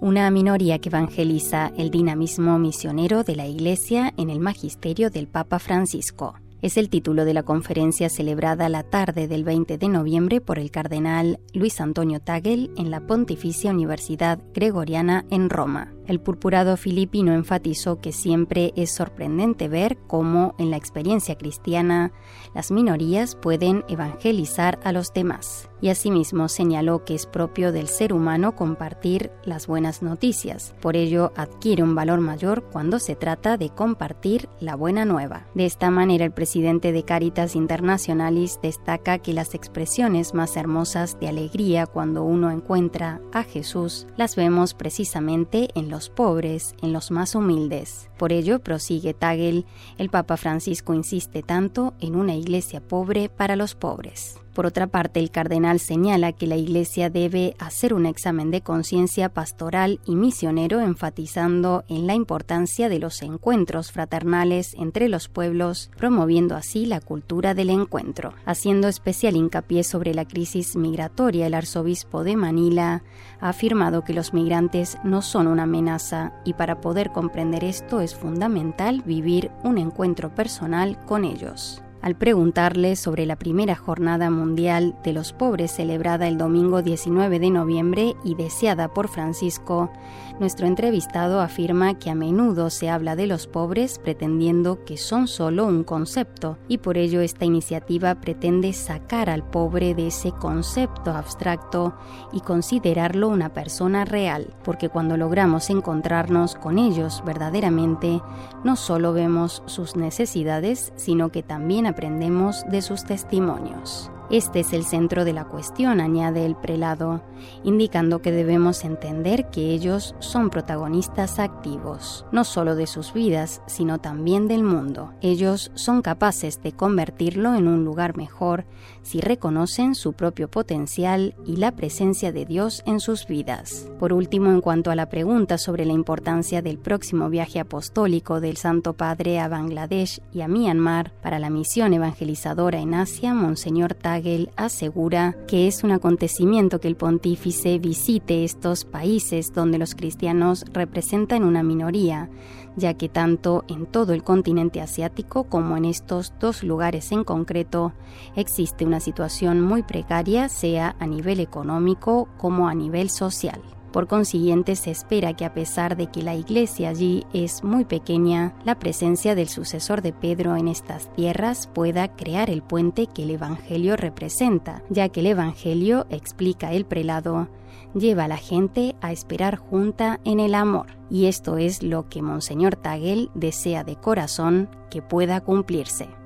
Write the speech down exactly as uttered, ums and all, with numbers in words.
Una minoría que evangeliza: el dinamismo misionero de la Iglesia en el magisterio del Papa Francisco. Es el título de la conferencia celebrada la tarde del veinte de noviembre por el cardenal Luis Antonio Tagle en la Pontificia Universidad Gregoriana en Roma. El purpurado filipino enfatizó que siempre es sorprendente ver cómo, en la experiencia cristiana, las minorías pueden evangelizar a los demás. Y asimismo señaló que es propio del ser humano compartir las buenas noticias. Por ello, adquiere un valor mayor cuando se trata de compartir la buena nueva. De esta manera, el presidente de Caritas Internationalis destaca que las expresiones más hermosas de alegría cuando uno encuentra a Jesús las vemos precisamente en los pobres, en los más humildes. Por ello, prosigue Tagle, el Papa Francisco insiste tanto en una iglesia pobre para los pobres. Por otra parte, el cardenal señala que la Iglesia debe hacer un examen de conciencia pastoral y misionero, enfatizando en la importancia de los encuentros fraternales entre los pueblos, promoviendo así la cultura del encuentro. Haciendo especial hincapié sobre la crisis migratoria, el arzobispo de Manila ha afirmado que los migrantes no son una amenaza y para poder comprender esto es fundamental vivir un encuentro personal con ellos. Al preguntarle sobre la primera Jornada Mundial de los Pobres celebrada el domingo diecinueve de noviembre y deseada por Francisco, nuestro entrevistado afirma que a menudo se habla de los pobres pretendiendo que son solo un concepto, y por ello esta iniciativa pretende sacar al pobre de ese concepto abstracto y considerarlo una persona real, porque cuando logramos encontrarnos con ellos verdaderamente, no solo vemos sus necesidades, sino que también aprendemos de sus testimonios. Este es el centro de la cuestión, añade el prelado, indicando que debemos entender que ellos son protagonistas activos, no solo de sus vidas, sino también del mundo. Ellos son capaces de convertirlo en un lugar mejor si reconocen su propio potencial y la presencia de Dios en sus vidas. Por último, en cuanto a la pregunta sobre la importancia del próximo viaje apostólico del Santo Padre a Bangladesh y a Myanmar para la misión evangelizadora en Asia, Monseñor Tagle asegura que es un acontecimiento que el pontífice visite estos países donde los cristianos representan una minoría, ya que tanto en todo el continente asiático como en estos dos lugares en concreto existe una situación muy precaria, sea a nivel económico como a nivel social. Por consiguiente, se espera que a pesar de que la iglesia allí es muy pequeña, la presencia del sucesor de Pedro en estas tierras pueda crear el puente que el Evangelio representa, ya que el Evangelio, explica el prelado, lleva a la gente a esperar junta en el amor. Y esto es lo que Monseñor Tagle desea de corazón que pueda cumplirse.